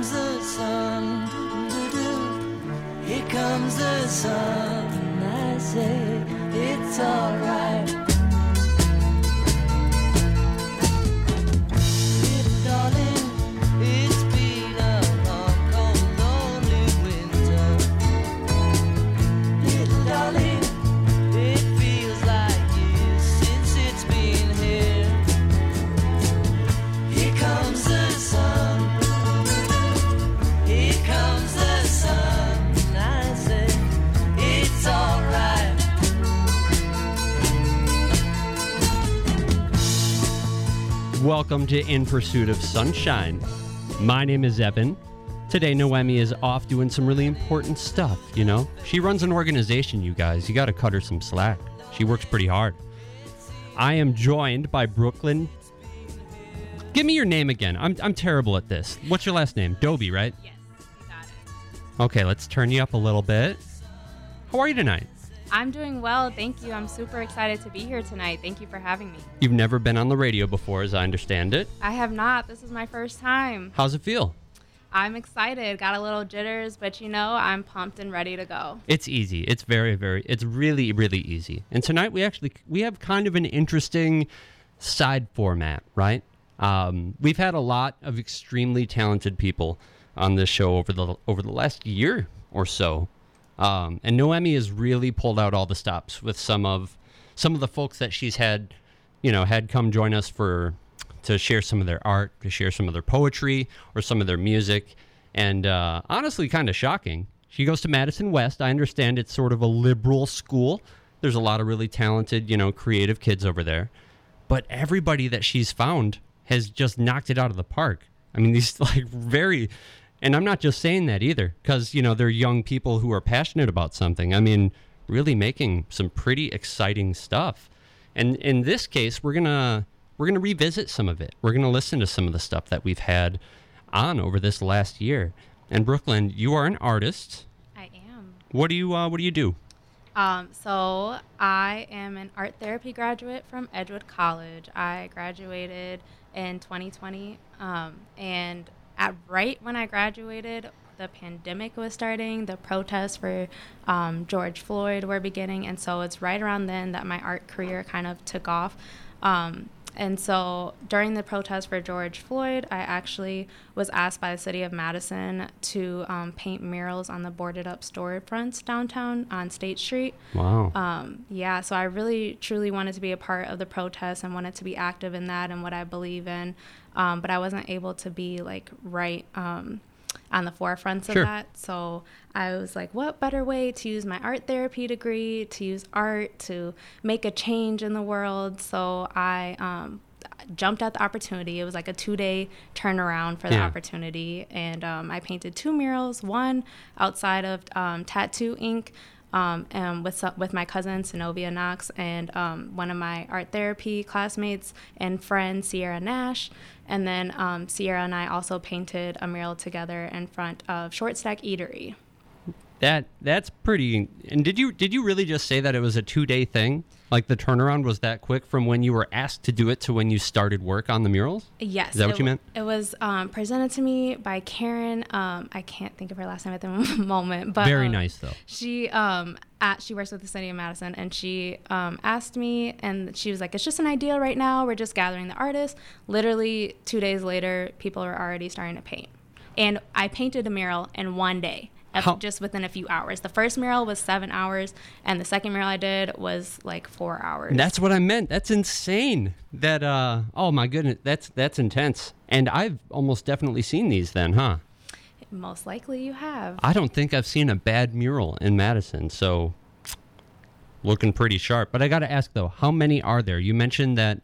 comes the sun, here comes the sun, I say it's alright. Little darling, it's been a long, cold, lonely winter. Little darling, it feels like years since it's been here. Here comes the sun, here comes the sun, I say it's alright. Welcome to In Pursuit of Sunshine. My name is Evan. Today, Noemi is off doing some really important stuff, you know? She runs an organization, you guys. You gotta cut her some slack. She works pretty hard. I am joined by Brooklyn. Give me your name again. I'm terrible at this. What's your last name? Doby, right? Yes, you got it. Okay, let's turn you up a little bit. How are you tonight? I'm doing well, thank you. I'm super excited to be here tonight. Thank you for having me. You've never been on the radio before, as I understand it. I have not. This is my first time. How's it feel? I'm excited. Got a little jitters, but you know, I'm pumped and ready to go. It's easy. It's it's really, really easy. And tonight we have kind of an interesting side format, right? We've had a lot of extremely talented people on this show over the last year or so. And Noemi has really pulled out all the stops with some of the folks that she's had come join us to share some of their art, to share some of their poetry or some of their music. And honestly, kind of shocking. She goes to Madison West. I understand it's sort of a liberal school. There's a lot of really talented, creative kids over there. But everybody that she's found has just knocked it out of the park. I mean, these and I'm not just saying that either, because, they're young people who are passionate about something. I mean, really making some pretty exciting stuff. And in this case, we're gonna revisit some of it. We're gonna listen to some of the stuff that we've had on over this last year. And Brooklyn, you are an artist. I am. What do you do? So I am an art therapy graduate from Edgewood College. I graduated in 2020, and right when I graduated, the pandemic was starting, the protests for George Floyd were beginning, and so it's right around then that my art career kind of took off. And so during the protest for George Floyd, I actually was asked by the city of Madison to paint murals on the boarded up storefronts downtown on State Street. Wow. Yeah, so I really, truly wanted to be a part of the protest and wanted to be active in that and what I believe in. But I wasn't able to be right on the forefronts of that. So I was like, what better way to use my art therapy degree, to use art to make a change in the world? So I jumped at the opportunity. It was like a 2-day turnaround for the opportunity. And I painted 2 murals, one outside of Tattoo Inc., and with my cousin Synovia Knox and one of my art therapy classmates and friend Sierra Nash, and then Sierra and I also painted a mural together in front of Short Stack Eatery. That's pretty. And did you really just say that it was a 2-day thing? Like the turnaround was that quick from when you were asked to do it to when you started work on the murals? Yes. Is that what you meant? It was presented to me by Karen. I can't think of her last name at the moment, but very nice though. She works with the city of Madison, and she asked me, and she was like, "It's just an idea right now. We're just gathering the artists." Literally 2 days later, people are already starting to paint, and I painted a mural in 1 day. Just within a few hours. The first mural was 7 hours, and the second mural I did was 4 hours. That's what I meant. That's insane. That oh my goodness, that's intense. And I've almost definitely seen these then, huh? Most likely you have. I don't think I've seen a bad mural in Madison, so looking pretty sharp. But I got to ask though, how many are there? You mentioned that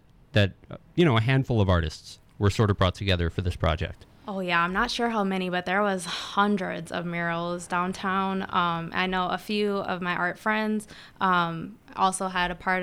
a handful of artists were sort of brought together for this project. Oh, yeah. I'm not sure how many, but there was hundreds of murals downtown. I know a few of my art friends also had a part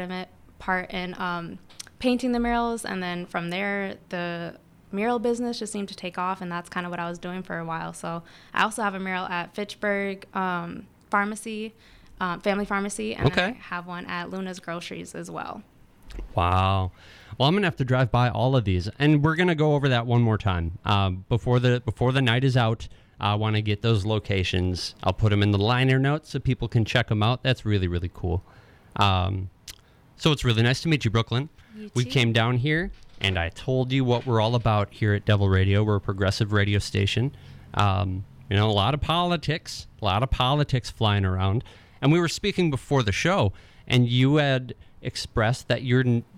in painting the murals. And then from there, the mural business just seemed to take off. And that's kind of what I was doing for a while. So I also have a mural at Fitchburg Pharmacy, Family Pharmacy. And I have one at Luna's Groceries as well. Wow. Well, I'm gonna have to drive by all of these, and we're gonna go over that one more time before the night is out. I want to get those locations. I'll put them in the liner notes so people can check them out. That's really, really cool. So it's really nice to meet you, Brooklyn. You We too. came down here, and I told you what we're all about here at Devil Radio. We're a progressive radio station. A lot of politics flying around. And we were speaking before the show, and you had expressed that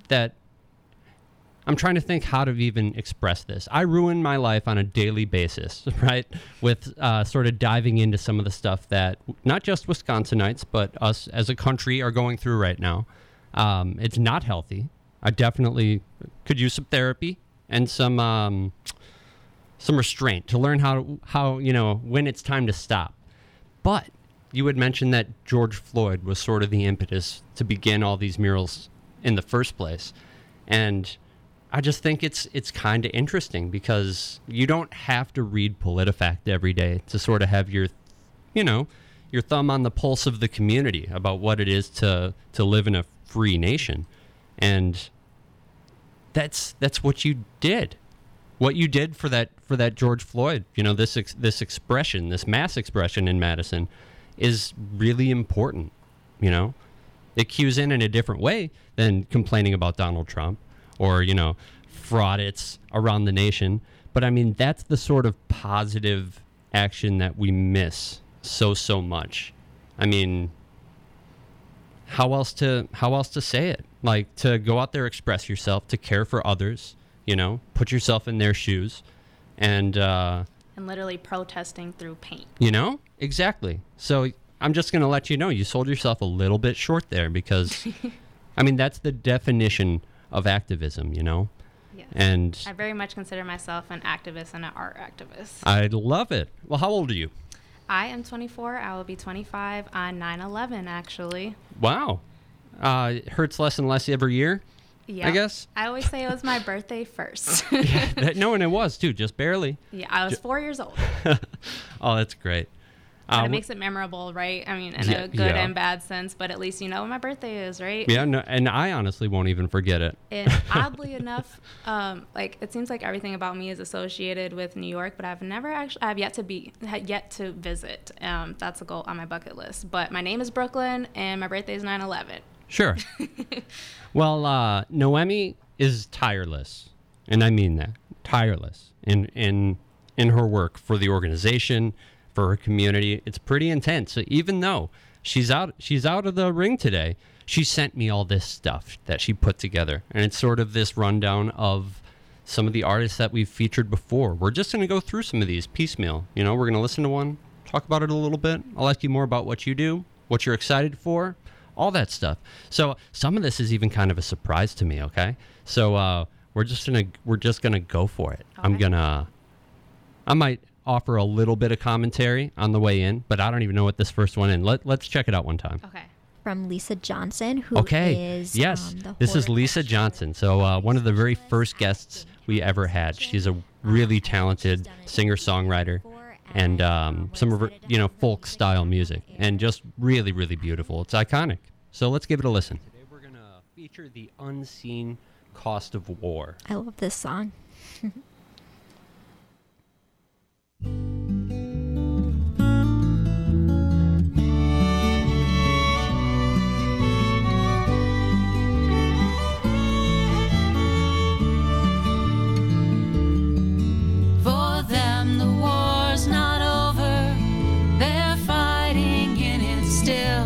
I'm trying to think how to even express this. I ruin my life on a daily basis, right? With sort of diving into some of the stuff that not just Wisconsinites, but us as a country are going through right now. It's not healthy. I definitely could use some therapy and some restraint to learn how when it's time to stop. But you had mentioned that George Floyd was sort of the impetus to begin all these murals in the first place, and I just think it's kind of interesting because you don't have to read PolitiFact every day to sort of have your thumb on the pulse of the community about what it is to live in a free nation. And that's what you did. What you did for that George Floyd, this expression, this mass expression in Madison is really important, It cues in a different way than complaining about Donald Trump or, fraudits around the nation. But I mean, that's the sort of positive action that we miss so much. I mean, how else to say it? Like, to go out there, express yourself, to care for others, put yourself in their shoes, and literally protesting through paint. Exactly. So I'm just going to let you know, you sold yourself a little bit short there because, I mean, that's the definition of activism, Yes. And I very much consider myself an activist and an art activist. I love it. Well, how old are you? I am 24. I will be 25 on 9/11, actually. Wow. It hurts less and less every year, I guess. I always say it was my birthday first. No, and it was, too, just barely. Yeah, I was 4 years old. Oh, that's great. But it makes it memorable, right? I mean, in a good and bad sense, but at least you know when my birthday is, right? Yeah, no, and I honestly won't even forget it. And oddly enough, it seems like everything about me is associated with New York, but I've yet to visit. That's a goal on my bucket list. But my name is Brooklyn, and my birthday is 9/11. Sure. Well, Noemi is tireless, and I mean that, tireless in her work for the organization, for her community. It's pretty intense. So even though she's out of the ring today, she sent me all this stuff that she put together, and it's sort of this rundown of some of the artists that we've featured before. We're just going to go through some of these piecemeal. We're going to listen to one, talk about it a little bit. I'll ask you more about what you do, what you're excited for, all that stuff. So some of this is even kind of a surprise to me. Okay, so we're just gonna go for it. Okay. I might offer a little bit of commentary on the way in, but I don't even know what this first one is. Let's check it out one time. Okay. From Lisa Johnson, who is yes, the this is horror Lisa actress. Johnson. So one of the very first guests we ever had. She's a really talented singer-songwriter, and some of her, folk style music, and just really, really beautiful. It's iconic. So let's give it a listen. Today we're gonna feature the unseen cost of war. I love this song. For them, the war's not over. They're fighting in it still.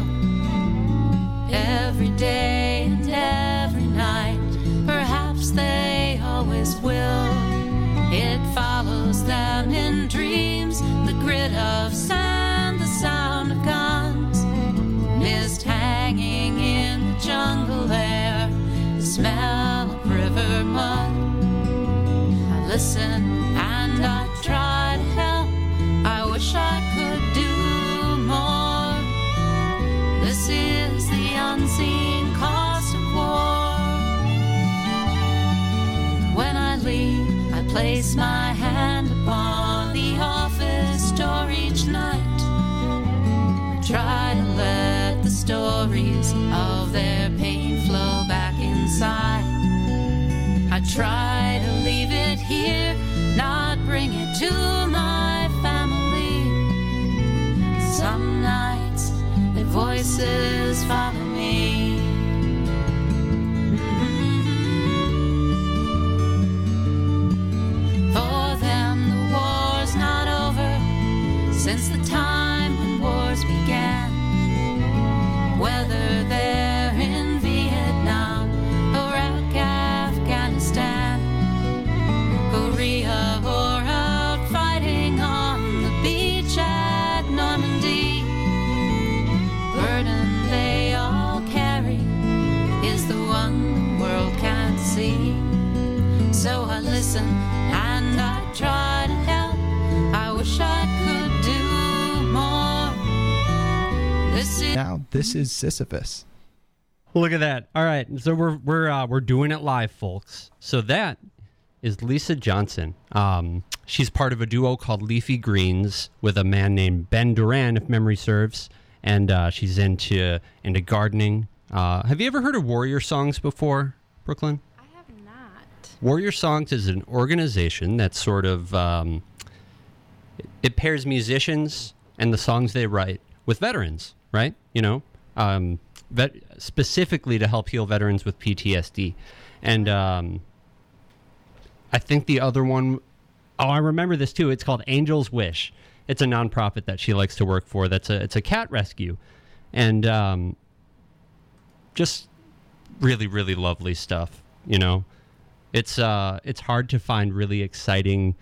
Every day and every night, perhaps they always will. It follows them in dreams, the grit of sand, the sound of guns. Mist hanging in the jungle air, the smell of river mud. I listen and I try to help. I wish I could do more. This is the unseen cost of war. When I leave, I place my hand upon the office door each night. I try to let the stories of their pain flow back inside. try to leave it here, not bring it to my family. Some nights their voices follow me. For them the war's not over since the time when wars began. Whether they're in Vietnam, Iraq, Afghanistan, Korea, or out fighting on the beach at Normandy, burden they all carry is the one the world can't see. So I listen and I try to help. I wish I could do more. This is Sisyphus. Look at that. All right, so we're doing it live, folks. So that is Lisa Johnson. She's part of a duo called Leafy Greens with a man named Ben Duran, if memory serves, and she's into gardening. Have you ever heard of Warrior Songs before, Brooklyn? I have not. Warrior Songs is an organization that sort of it pairs musicians and the songs they write with veterans, right? You know, specifically to help heal veterans with PTSD. And I think the other one, I remember this too. It's called Angel's Wish. It's a nonprofit that she likes to work for. It's a cat rescue, and just really, really lovely stuff. You know, it's hard to find really exciting,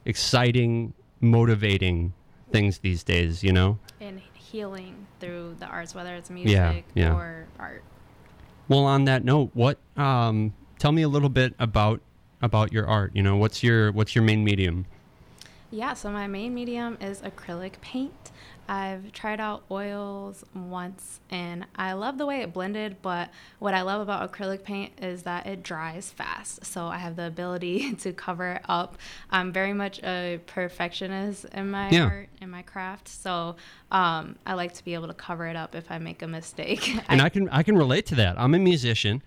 motivating things these days. You know, And healing through the arts, whether it's music or art. Well, on that note, what tell me a little bit about your art. You know, what's your main medium? Yeah, so my main medium is acrylic paint. I've tried out oils once and I love the way it blended, but what I love about acrylic paint is that it dries fast. So I have the ability to cover it up. I'm very much a perfectionist in my art, in my craft. So I like to be able to cover it up if I make a mistake. And I can relate to that. I'm a musician.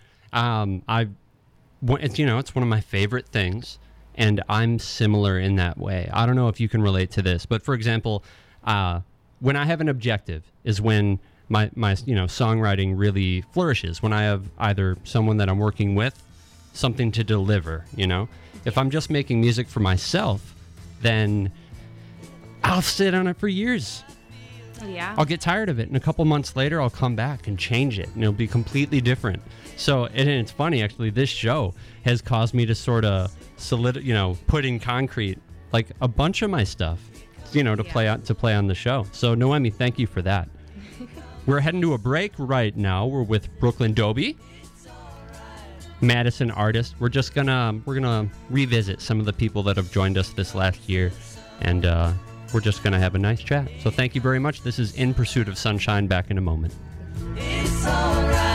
It's one of my favorite things, and I'm similar in that way. I don't know if you can relate to this, but for example, when I have an objective is when my songwriting really flourishes. When I have either someone that I'm working with, something to deliver. You know, if I'm just making music for myself, then I'll sit on it for years. Yeah. I'll get tired of it, and a couple months later, I'll come back and change it, and it'll be completely different. So, and it's funny, actually, this show has caused me to sort of put in concrete like a bunch of my stuff, to play on the show. So, Noemi, thank you for that. We're heading to a break right now. We're with Brooklyn Dobie, Madison artist. We're gonna revisit some of the people that have joined us this last year, and we're just gonna have a nice chat. So, thank you very much. This is In Pursuit of Sunshine. Back in a moment. It's alright.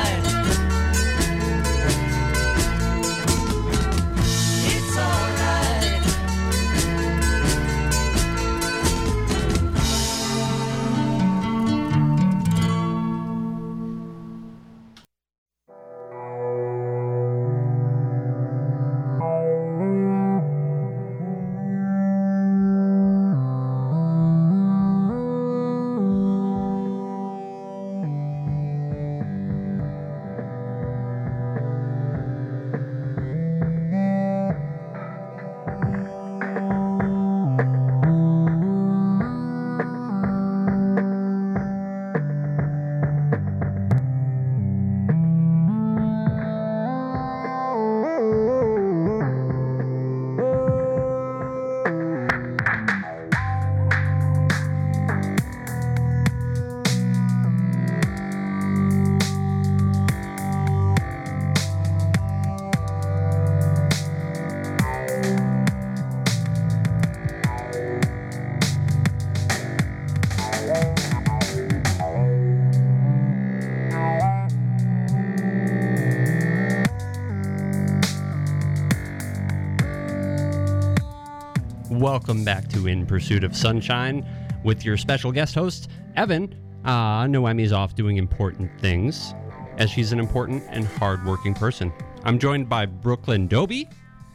It's alright. Welcome back to In Pursuit of Sunshine with your special guest host, Evan. Noemi's off doing important things, as she's an important and hardworking person. I'm joined by Brooklyn Dobie,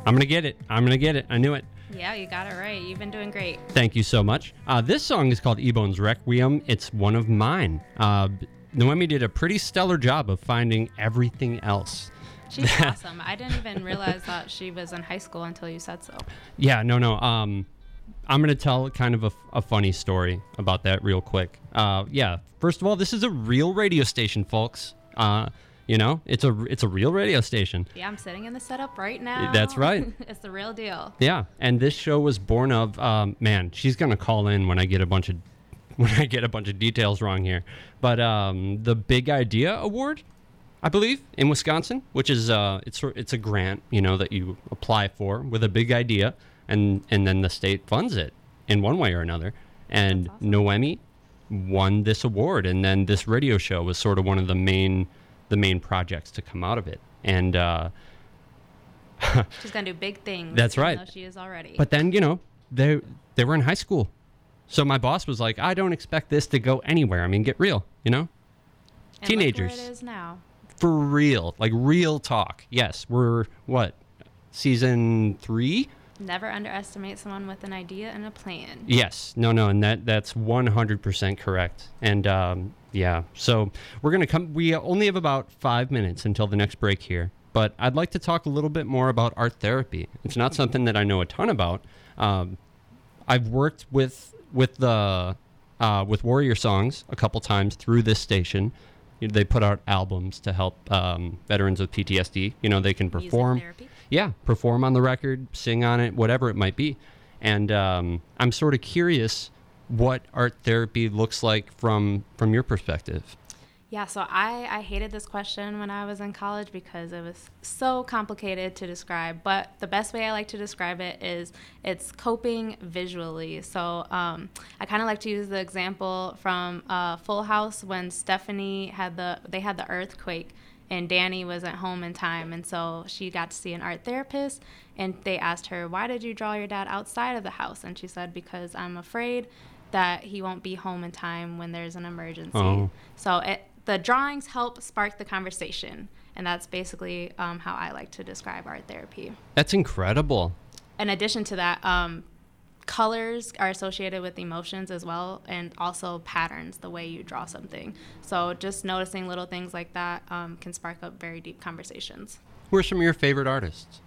I'm going to get it. I knew it. Yeah, you got it right. You've been doing great. Thank you so much. This song is called Ebone's Requiem. It's one of mine. Noemi did a pretty stellar job of finding everything else. She's awesome. I didn't even realize that she was in high school until you said so. Yeah, no. I'm going to tell kind of a funny story about that real quick. Yeah, first of all, this is a real radio station, folks. It's a real radio station. Yeah, I'm sitting in the setup right now. That's right. It's the real deal. Yeah, and this show was born of man. She's gonna call in when I get a bunch of details wrong here. But the Big Idea Award, I believe, in Wisconsin, which is it's a grant that you apply for with a big idea, and then the state funds it in one way or another. And awesome. Noemi won this award, and then this radio show was sort of one of the main projects to come out of it. And she's gonna do big things. That's right. She is already. But then they were in high school, so my boss was like, I don't expect this to go anywhere. I mean, get real, And teenagers. Look where it is now. For real, like real talk. Yes, we're season 3. Never underestimate someone with an idea and a plan. Yes, no, and that's 100% correct. And yeah, so we're gonna come. We only have about 5 minutes until the next break here, but I'd like to talk a little bit more about art therapy. It's not something that I know a ton about. I've worked with Warrior Songs a couple times through this station. They put out albums to help veterans with PTSD. They can perform. Music therapy. Yeah, perform on the record, sing on it, whatever it might be. And I'm sort of curious what art therapy looks like from your perspective. Yeah, so I hated this question when I was in college because it was so complicated to describe. But the best way I like to describe it is it's coping visually. So I kind of like to use the example from Full House when Stephanie had the earthquake and Danny wasn't home in time. And so she got to see an art therapist and they asked her, why did you draw your dad outside of the house? And she said, because I'm afraid that he won't be home in time when there's an emergency. Oh. So the drawings help spark the conversation, and that's basically how I like to describe art therapy. That's incredible. In addition to that, colors are associated with emotions as well, and also patterns, the way you draw something. So just noticing little things like that can spark up very deep conversations. Who are some of your favorite artists?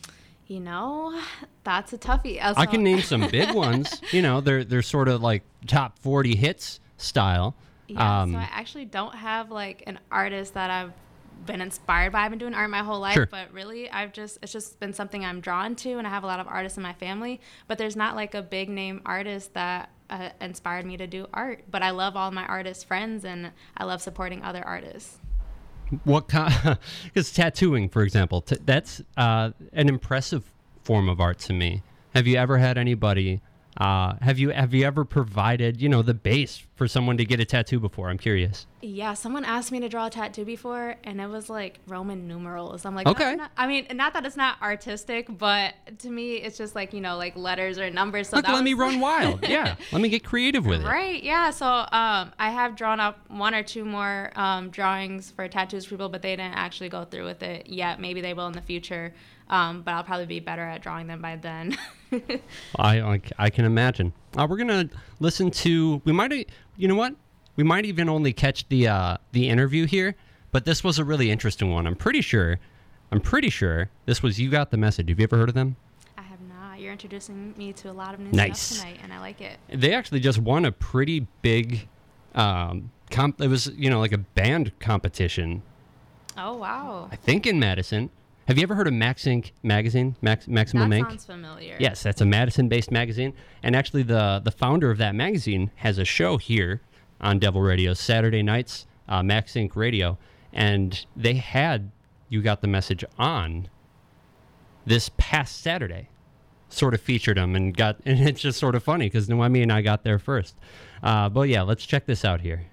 That's a toughie. I can name some big ones. They're sort of like top 40 hits style. Yeah, so I actually don't have like an artist that I've been inspired by. I've been doing art my whole life, Sure. But really it's just been something I'm drawn to, and I have a lot of artists in my family, but there's not like a big name artist that inspired me to do art. But I love all my artist friends, and I love supporting other artists. What kind? Because tattooing, for example, that's an impressive form of art to me. Have you ever had anybody? Have you ever provided the base for someone to get a tattoo before? I'm curious. Yeah, someone asked me to draw a tattoo before, and it was like Roman numerals. I'm like, okay. Not that it's not artistic, but to me, it's just like like letters or numbers. So let me run wild. Yeah, let me get creative with it. Right. Yeah. So I have drawn up 1 or 2 more drawings for tattoos for people, but they didn't actually go through with it yet. Maybe they will in the future. But I'll probably be better at drawing them by then. I can imagine. We're gonna listen to. We might. You know what? We might even only catch the interview here, but this was a really interesting one. I'm pretty sure this was You Got the Message. Have you ever heard of them? I have not. You're introducing me to a lot of new Nice. stuff tonight, and I like it. They actually just won a pretty big. It was like a band competition. Oh wow! I think in Madison. Have you ever heard of Max Inc. magazine? Maximum That Inc. sounds familiar. Yes, that's a Madison-based magazine, and actually the founder of that magazine has a show here on Devil Radio Saturday nights, Max Inc. Radio, and they had You Got the Message on this past Saturday. Sort of featured them and it's just sort of funny because Noemi and I got there first. But yeah, let's check this out here.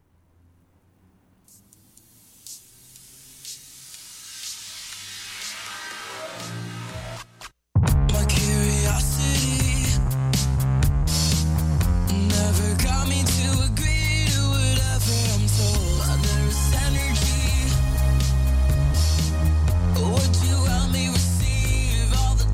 My curiosity never got me to agree to whatever I'm told. But there is energy. Would you help me receive all the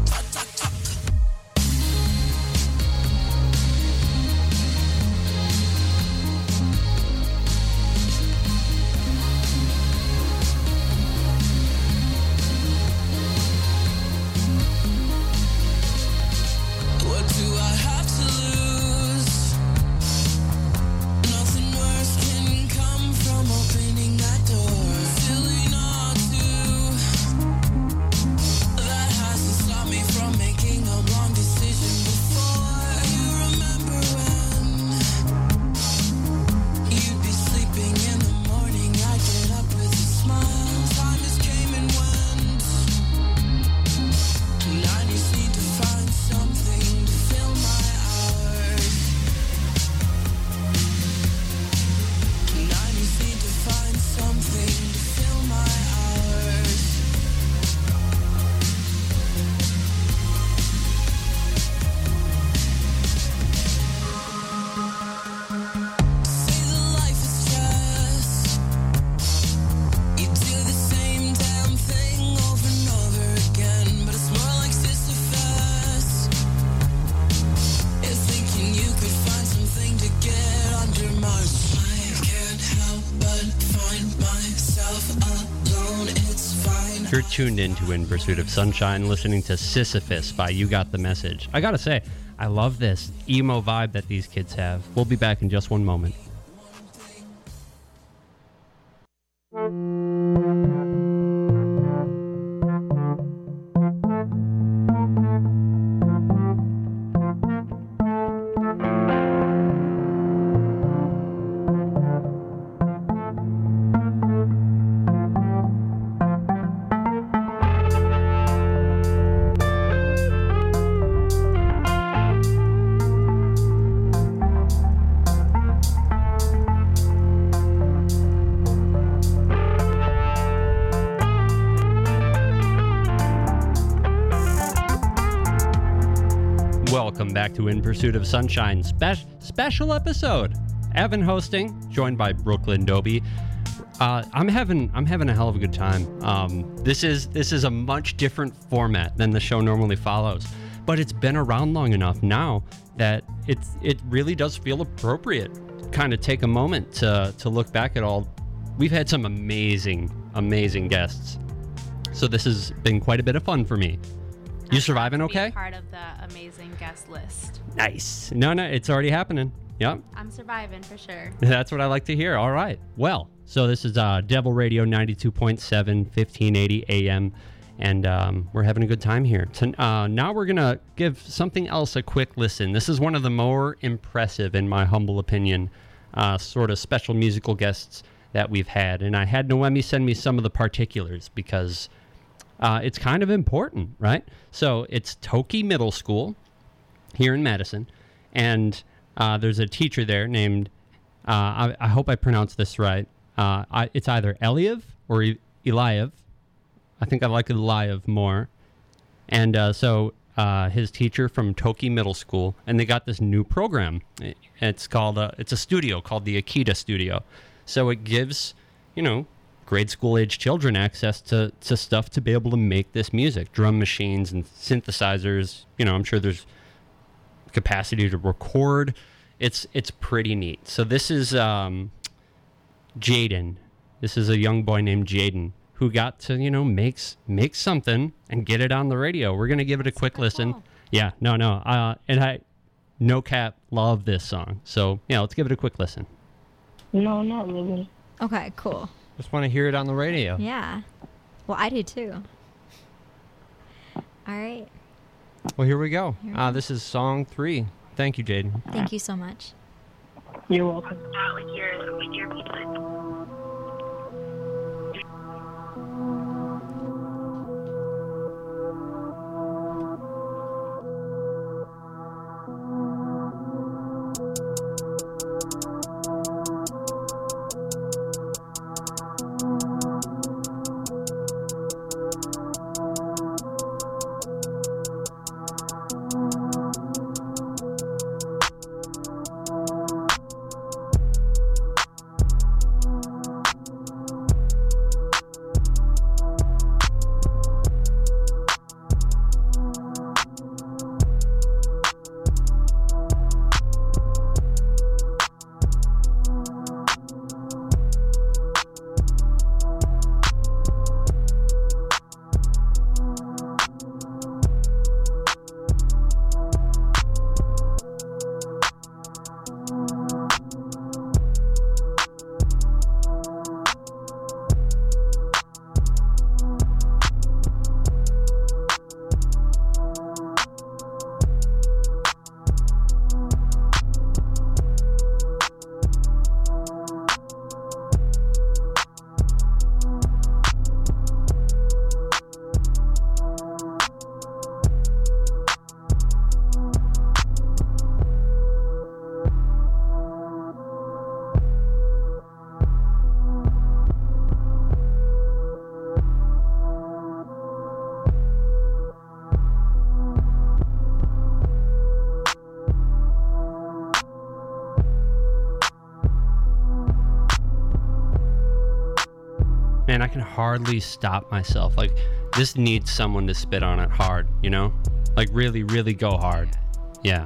You're tuned into In Pursuit of Sunshine, listening to Sisyphus by You Got the Message. I gotta say, I love this emo vibe that these kids have. We'll be back in just one moment. Welcome back to In Pursuit of Sunshine special episode. Evan hosting, joined by Brooklyn Dobie. I'm having a hell of a good time. This is a much different format than the show normally follows, but it's been around long enough now that it really does feel appropriate. Kind of take a moment to look back at all. We've had some amazing guests, so this has been quite a bit of fun for me. You surviving okay? Part of the amazing guest list. Nice. No, it's already happening. Yep. I'm surviving for sure. That's what I like to hear. All right. Well, so this is Devil Radio 92.7, 1580 AM, and we're having a good time here. Now we're going to give something else a quick listen. This is one of the more impressive, in my humble opinion, sort of special musical guests that we've had. And I had Noemi send me some of the particulars because it's kind of important, right? So it's Toki Middle School here in Madison, and there's a teacher there named, I hope I pronounced this right. It's either Eliev or Eliav. I think I like Eliav more. And so his teacher from Toki Middle School, and they got this new program. It's called, it's a studio called the Akita Studio. So it gives, grade school age children access to stuff to be able to make this music, drum machines and synthesizers. I'm sure there's capacity to record. It's pretty neat. So this is Jaden. This is a young boy named Jaden who got to make something and get it on the radio. We're gonna give it a quick listen. Cool. Yeah, and I no cap love this song. So yeah, let's give it a quick listen. No, not really. Okay, cool. Just want to hear it on the radio. Yeah. Well, I do too. All right. Well, here we go. This is song 3. Thank you, Jaden. Thank you so much. You're welcome. Man, I can hardly stop myself. Like, this needs someone to spit on it hard, Like, really, really go hard. Yeah.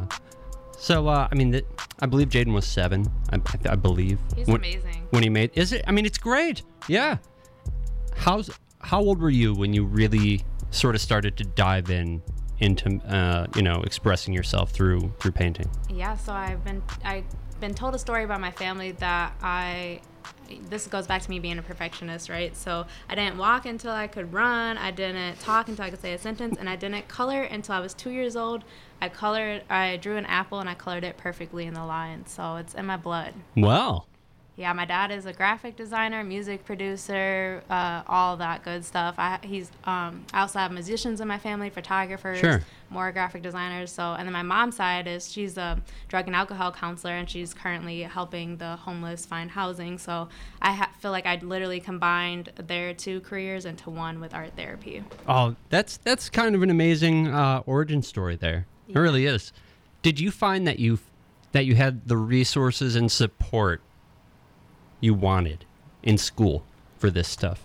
So, I believe Jaden was 7. I believe. He's amazing. When he made... Is it? It's great. Yeah. How's how old were you when you really sort of started to dive into expressing yourself through painting? Yeah, so I've been told a story about my family that this goes back to me being a perfectionist, right? So I didn't walk until I could run, I didn't talk until I could say a sentence, and I didn't color until I was 2 years old. I drew an apple and I colored it perfectly in the line, so it's in my blood. Wow. Yeah, my dad is a graphic designer, music producer, all that good stuff. I also have musicians in my family, photographers, Sure. more graphic designers. So, and then my mom's side she's a drug and alcohol counselor, and she's currently helping the homeless find housing. So I feel like I literally combined their two careers into one with art therapy. Oh, that's kind of an amazing origin story there. It really is. Did you find that you had the resources and support you wanted in school for this stuff?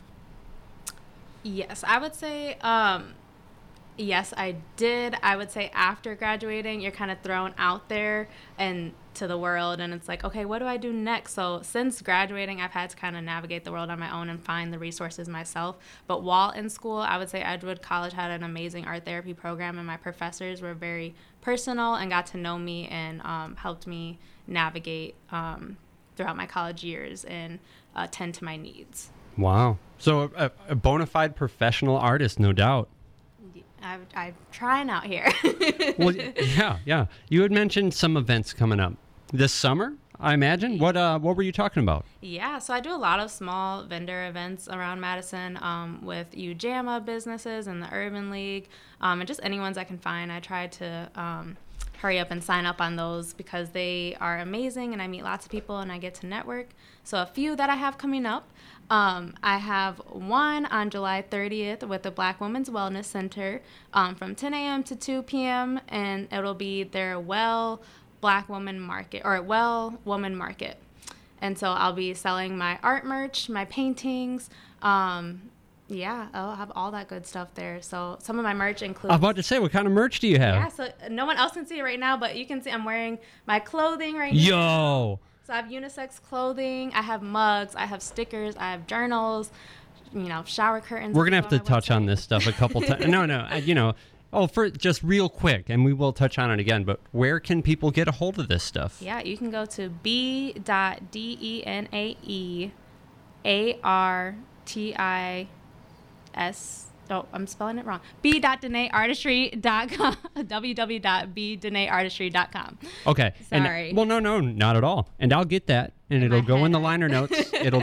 Yes, I would say yes, I did. I would say after graduating, you're kind of thrown out there and to the world, and it's like, okay, what do I do next? So since graduating, I've had to kind of navigate the world on my own and find the resources myself. But while in school, I would say Edgewood College had an amazing art therapy program, and my professors were very personal and got to know me and helped me navigate throughout my college years and tend to my needs. Wow. So a bona fide professional artist, no doubt. I'm trying out here. Well, yeah. You had mentioned some events coming up this summer, I imagine. What were you talking about? Yeah, so I do a lot of small vendor events around Madison with Ujama businesses and the Urban League, and just any ones I can find. I try to hurry up and sign up on those because they are amazing, and I meet lots of people and I get to network. So a few that I have coming up. I have one on July 30th with the Black Women's Wellness Center from 10 a.m. to 2 p.m. and it'll be their Black Woman Market or Woman Market. And so I'll be selling my art merch, my paintings. I'll have all that good stuff there. So some of my merch includes... I'm about to say, what kind of merch do you have? Yeah, so no one else can see it right now, but you can see I'm wearing my clothing right now. Yo! So I have unisex clothing, I have mugs, I have stickers, I have journals, shower curtains. We're going to have to touch on this stuff a couple times. No. For just real quick, and we will touch on it again, but where can people get a hold of this stuff? Yeah, you can go to b.deneartis. Oh, I'm spelling it wrong. b.deneartistry.com. www.bdeneartistry.com. Okay. Sorry. No, not at all. And I'll get that, and it'll go in the liner notes. It'll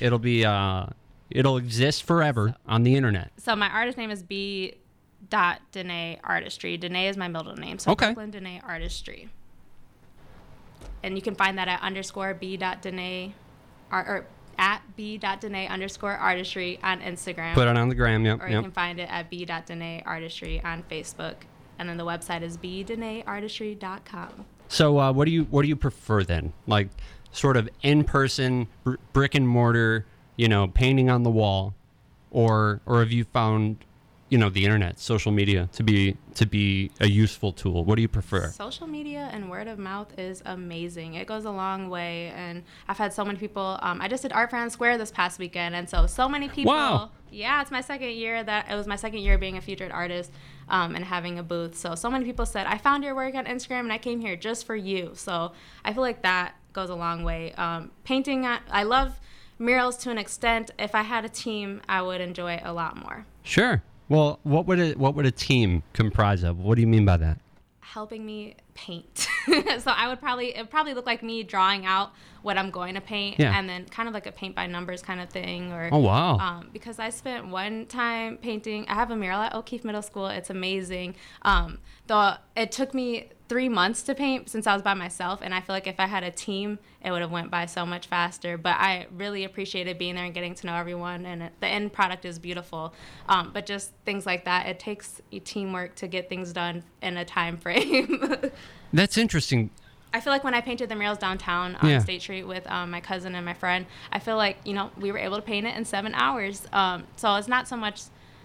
exist forever on the internet. So my artist name is b.Dene Artistry. Dene is my middle name. So okay. Brooklyn Dene Artistry. And you can find that at _b.Dene or at b.Dene_artistry on Instagram. Put it on the gram, yep. Or you can find it at b.Dene Artistry on Facebook. And then the website is bdeneartistry.com. So what do you prefer then? Like sort of in-person, brick and mortar, painting on the wall, or have you found, the internet, social media to be a useful tool? What do you prefer? Social media and word of mouth is amazing. It goes a long way, and I've had so many people. I just did Art Fair on Square this past weekend, and so many people. Wow. Yeah, it's my second year. It was my second year being a featured artist and having a booth. So many people said, I found your work on Instagram and I came here just for you. So I feel like that goes a long way. Painting, I love murals to an extent. If I had a team, I would enjoy it a lot more. Sure. Well, what would a team comprise of? What do you mean by that? Helping me paint. So it probably look like me drawing out what I'm going to paint, and then kind of like a paint by numbers kind of thing. Or oh wow! Because I spent one time painting. I have a mural at O'Keefe Middle School. It's amazing. Though it took me 3 months to paint since I was by myself, and I feel like if I had a team, it would have went by so much faster. But I really appreciated being there and getting to know everyone, and the end product is beautiful. But just things like that, it takes teamwork to get things done in a time frame. That's interesting. I feel like when I painted the murals downtown on State Street with my cousin and my friend, I feel like, we were able to paint it in 7 hours. So it's not so much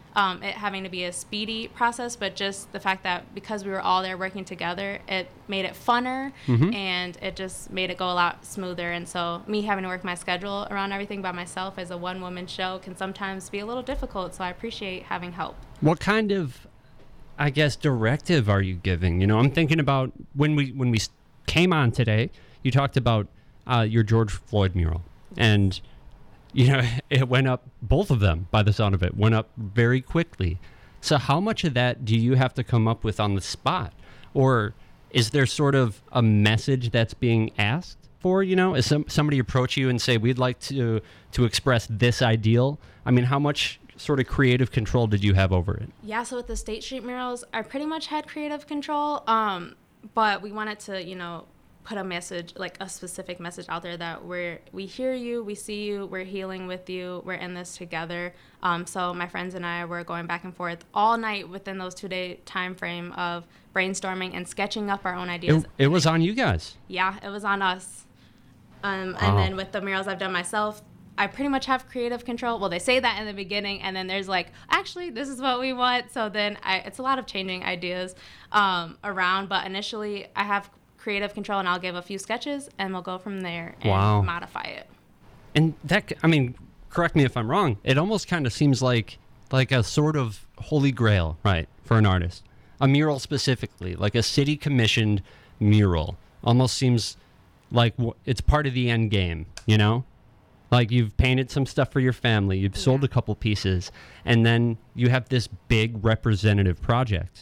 it having to be a speedy process, but just the fact that because we were all there working together, it made it funner and it just made it go a lot smoother. And so me having to work my schedule around everything by myself as a one-woman show can sometimes be a little difficult, so I appreciate having help. What kind of, I guess, directive are you giving? You know, I'm thinking about when we came on today, you talked about your George Floyd mural, and you know, it went up, both of them, by the sound of it, went up very quickly. So how much of that do you have to come up with on the spot? Or is there sort of a message that's being asked for, you know? Is somebody approach you and say, we'd like to express this ideal? I mean, how much sort of creative control did you have over it? Yeah, so with the State Street murals, I pretty much had creative control, but we wanted to, you know, put a message, like a specific message out there that we hear you, we see you, we're healing with you, we're in this together. So my friends and I were going back and forth all night within those 2-day time frame of brainstorming and sketching up our own ideas. It was on you guys. Yeah, it was on us. And then with the murals I've done myself, I pretty much have creative control. Well, they say that in the beginning, and then there's like, actually, this is what we want. So then it's a lot of changing ideas around, but initially I have creative control, and I'll give a few sketches, and we'll go from there and modify it. And that, I mean, correct me if I'm wrong, it almost kind of seems like a sort of holy grail, right, for an artist. A mural specifically, like a city-commissioned mural, almost seems like it's part of the end game, you know? Like you've painted some stuff for your family, you've sold a couple pieces, and then you have this big representative project.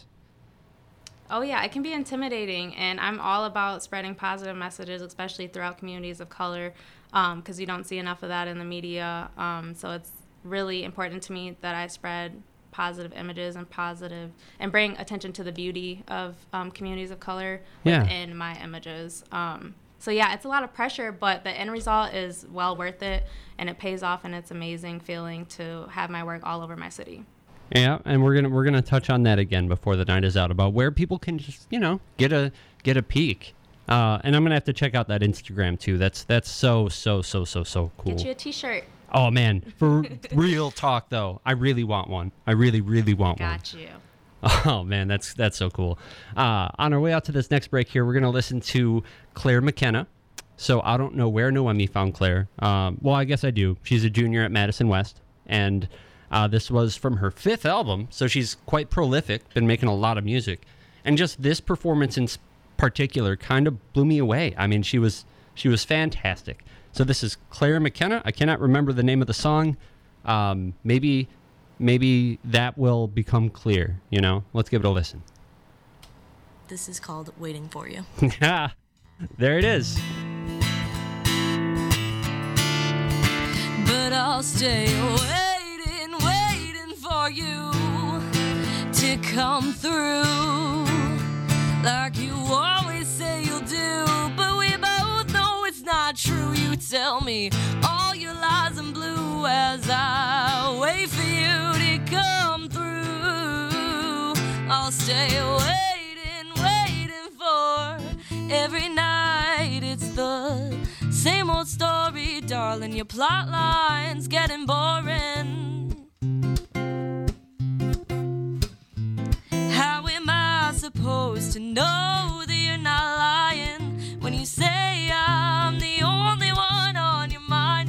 Oh, yeah, it can be intimidating, and I'm all about spreading positive messages, especially throughout communities of color, because you don't see enough of that in the media. So it's really important to me that I spread positive images and bring attention to the beauty of communities of color within my images. So, yeah, it's a lot of pressure, but the end result is well worth it, and it pays off, and it's amazing feeling to have my work all over my city. Yeah, and we're gonna touch on that again before the night is out, about where people can just, you know, get a peek. And I'm gonna have to check out that Instagram too. That's so cool. Get you a T-shirt. Oh man, for real talk though, I really want one. I really want one. Got you. Oh man, that's so cool. On our way out to this next break here, we're gonna listen to Claire McKenna. So I don't know where Noemi found Claire. Well, I guess I do. She's a junior at Madison West, and this was from her 5th album, so she's quite prolific, been making a lot of music. And just this performance in particular kind of blew me away. I mean, she was fantastic. So this is Claire McKenna. I cannot remember the name of the song. Maybe that will become clear, you know? Let's give it a listen. This is called Waiting For You. Yeah, there it is. But I'll stay waiting for you to come through like you always say you'll do, but we both know it's not true. You tell me all your lies in blue as I wait for you to come through. I'll stay waiting for every night. It's the same old story, darling. Your plot line's getting boring. How am I supposed to know that you're not lying when you say I'm the only one on your mind?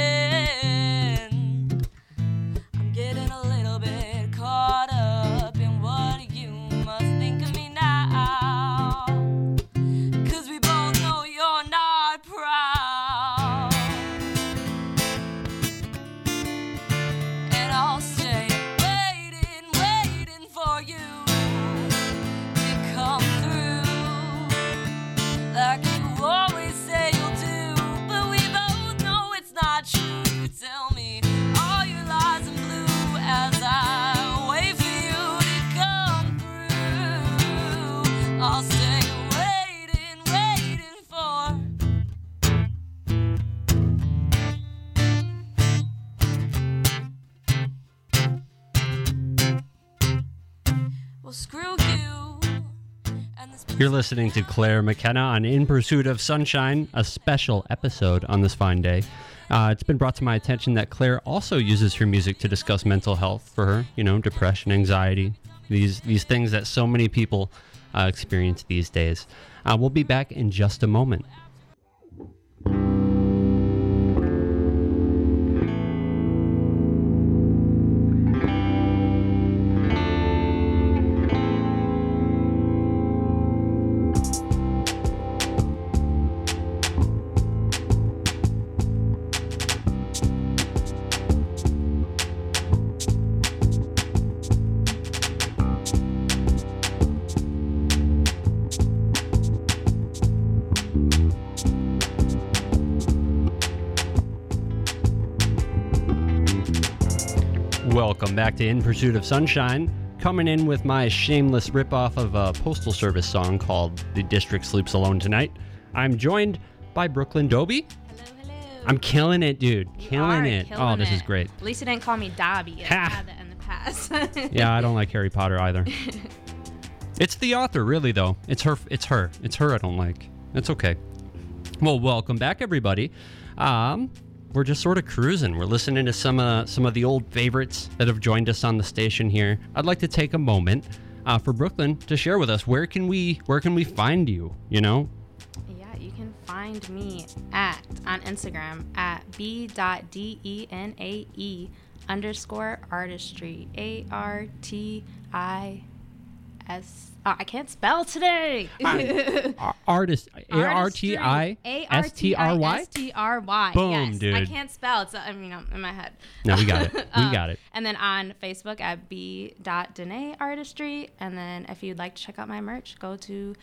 And I'm getting a little bit caught up in what you must think of me now, 'cause we both know you're not proud. And I'll stay waiting for you to come through You're listening to Claire McKenna on In Pursuit of Sunshine, a special episode on this fine day. It's been brought to my attention that Claire also uses her music to discuss mental health for her, depression, anxiety, these things that so many people experience these days. We'll be back in just a moment. Welcome back to In Pursuit of Sunshine. Coming in with my shameless ripoff of a Postal Service song called The District Sleeps Alone Tonight. I'm joined by Brooklyn Dobie. Hello. I'm killing it, dude. Killing it. Oh, this is great. At least you didn't call me Dobby. I had that in the past. Yeah, I don't like Harry Potter either. It's the author, really, though. It's her I don't like. It's okay. Well, welcome back, everybody. We're just sort of cruising. We're listening to some of the old favorites that have joined us on the station here. I'd like to take a moment for Brooklyn to share with us where can we find you? Yeah, you can find me on Instagram at b.denae_artistry ARTIS. I can't spell today. Artist ARTISTRY. ARTISTRY. Boom, yes, dude. I can't spell. It's in my head. No, we got it. We got it. And then on Facebook at b.denaeartistry. And then if you'd like to check out my merch, go to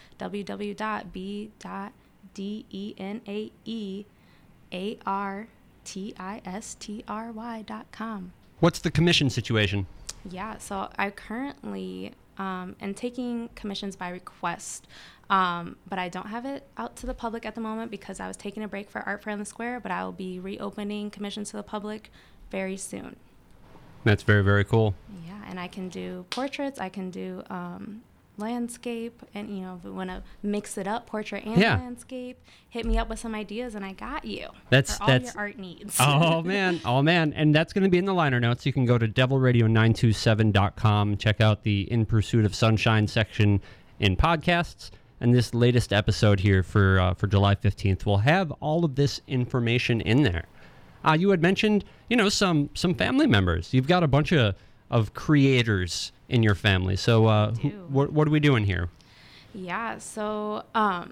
www.b.denaeartistry.com. What's the commission situation? Yeah, so I currently am taking commissions by request, but I don't have it out to the public at the moment because I was taking a break for Art Fair on the Square, but I will be reopening commissions to the public very soon. That's very, very cool. Yeah, and I can do portraits, I can do landscape, and if you want to mix it up, portrait and landscape, hit me up with some ideas and I got you for all your art needs. Oh man, and that's going to be in the liner notes. You can go to devilradio927.com, check out the In Pursuit of Sunshine section in podcasts, and this latest episode here for July 15th will have all of this information in there. You had mentioned some family members. You've got a bunch of creators in your family. So what are we doing here? Yeah, so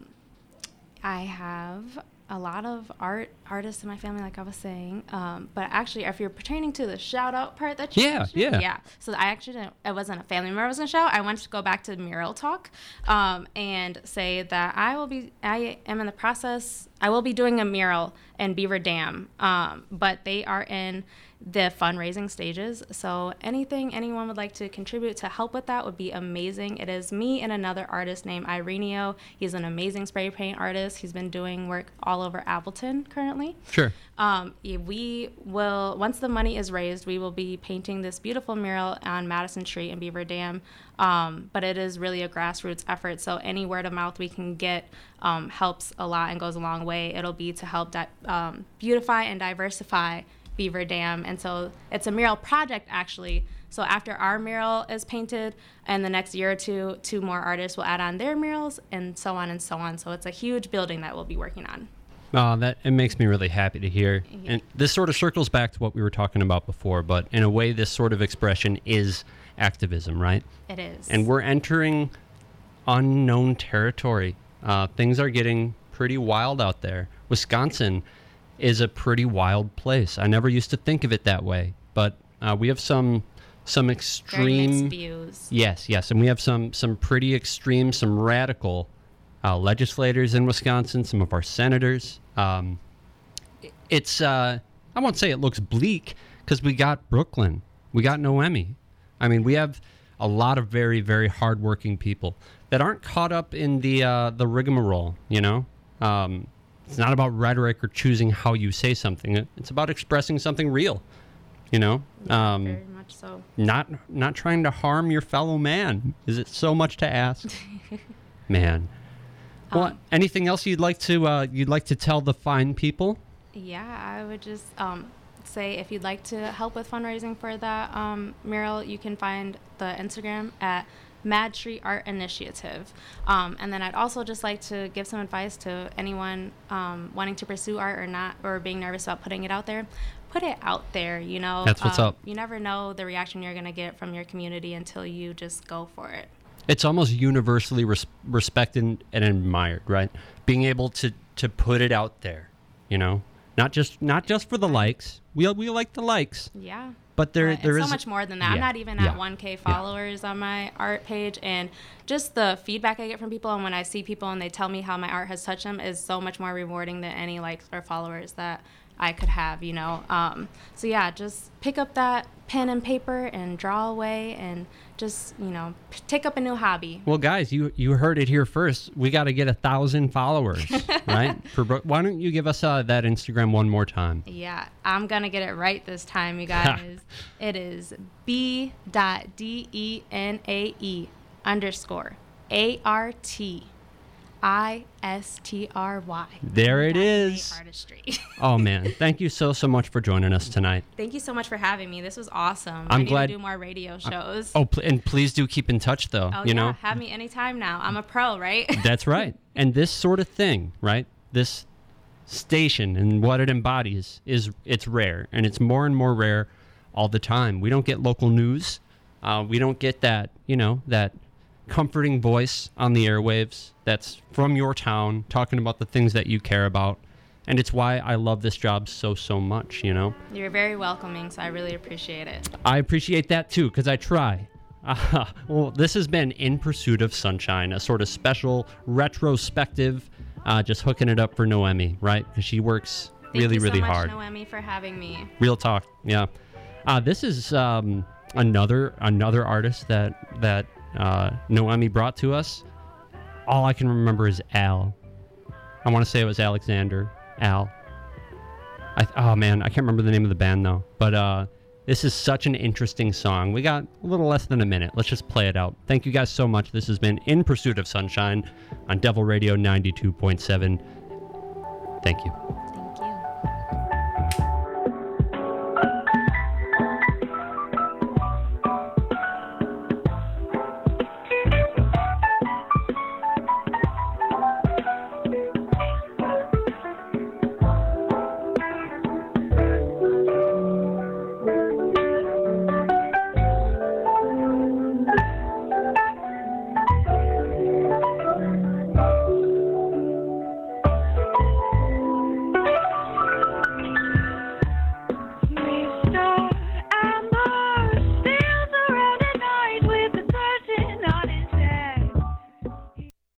I have a lot of artists in my family, like I was saying. But actually, if you're pertaining to the shout out part that you mentioned, yeah. So I actually didn't. It wasn't a family member I was going to shout. I wanted to go back to mural talk and say that I am in the process. I will be doing a mural in Beaver Dam, but they are in the fundraising stages. So anyone would like to contribute to help with that would be amazing. It is me and another artist named Ireneo. He's an amazing spray paint artist. He's been doing work all over Appleton currently. Sure. We will, once the money is raised, we will be painting this beautiful mural on Madison Street in Beaver Dam. But it is really a grassroots effort. So any word of mouth we can get helps a lot and goes a long way. It'll be to help beautify and diversify Beaver Dam. And so it's a mural project, actually. So after our mural is painted, in the next year or two more artists will add on their murals, and so on and so on. So it's a huge building that we'll be working on. That it makes me really happy to hear. Yeah. And this sort of circles back to what we were talking about before, but in a way, this sort of expression is activism, right? It is. And we're entering unknown territory. Things are getting pretty wild out there. Wisconsin is a pretty wild place. I never used to think of it that way, but we have some extreme very mixed views. Yes, and we have some pretty extreme, some radical legislators in Wisconsin, some of our senators. It's I won't say it looks bleak because we got Brooklyn, we got Noemi. I mean, we have a lot of very, very hardworking people that aren't caught up in the rigmarole. It's not about rhetoric or choosing how you say something. It's about expressing something real. Very much so. Not trying to harm your fellow man. Is it so much to ask? man. Well, anything else you'd like to tell the fine people? Yeah, I would just say if you'd like to help with fundraising for that mural, you can find the Instagram at Mad Street Art Initiative. And then I'd also just like to give some advice to anyone wanting to pursue art or not, or being nervous about putting it out there. Put it out there, you know. That's what's up. You never know the reaction you're going to get from your community until you just go for it. It's almost universally respected and admired, right? Being able to put it out there, you know, not just for the likes. We like the likes. Yeah. But there it's is so much more than that. Yeah, I'm not even at 1K followers on my art page, and just the feedback I get from people, and when I see people and they tell me how my art has touched them, is so much more rewarding than any likes or followers that I could have, you know. So yeah, just pick up that pen and paper and draw away, and just, you know, take up a new hobby. Well, guys, you heard it here first. We got to get 1,000 followers, right? Why don't you give us that Instagram one more time? Yeah, I'm gonna get it right this time, you guys. It is B.DENAE_ARTISTRY. There it is. Artistry. Oh man, thank you so much for joining us tonight. Thank you so much for having me. This was awesome. I'm I need glad to do more radio shows. And please do keep in touch, though. Oh, you yeah, know, have me anytime now. I'm a pro, right? That's right. And this sort of thing, right? This station and what it embodies it's rare, and it's more and more rare all the time. We don't get local news. We don't get that, you know, that comforting voice on the airwaves that's from your town talking about the things that you care about. And it's why I love this job so much, you know. You're very welcoming, so I really appreciate it. I appreciate that too, because I try. Well, this has been In Pursuit of Sunshine, a sort of special retrospective, just hooking it up for Noemi, right? Because she works really Thank you so hard. much, Noemi, for having me. Real talk, yeah. This is another artist that Noemi brought to us. All I can remember is Al. I want to say it was Alexander. Al. Oh man, I can't remember the name of the band though. But this is such an interesting song. We got a little less than a minute. Let's just play it out. Thank you guys so much. This has been In Pursuit of Sunshine on Devil Radio 92.7. Thank you.